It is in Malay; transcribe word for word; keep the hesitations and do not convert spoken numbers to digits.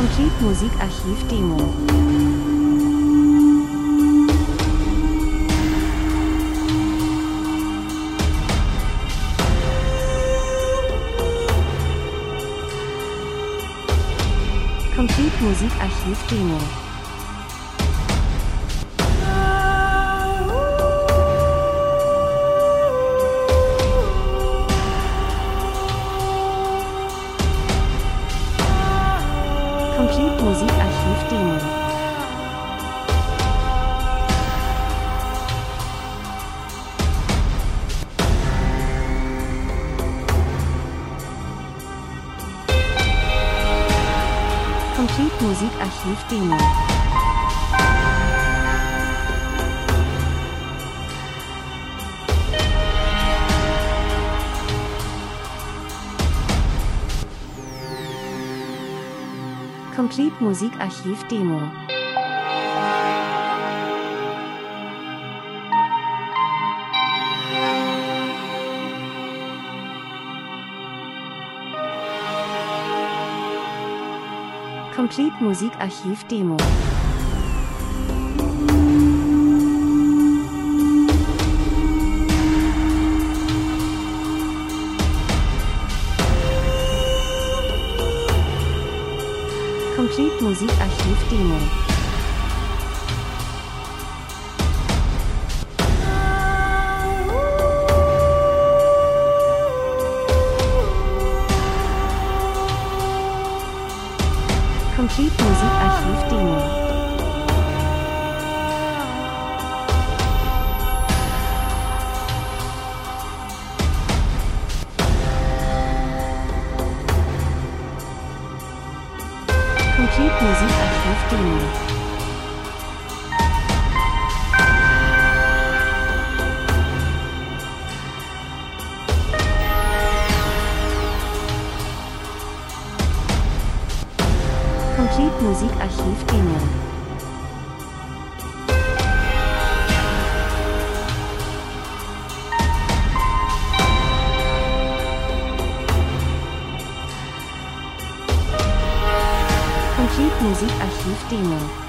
Complete Musikarchiv Demo. Complete Musikarchiv Demo. Complete Musikarchiv Demo. Complete Musikarchiv Demo. Complete Musikarchiv Demo. Complete Musikarchiv Demo. Complete Musikarchiv Demo. Complete Musikarchiv Demo. Complete Musikarchiv Demo. Complete Musikarchiv Demo. Complete Musikarchiv Demo.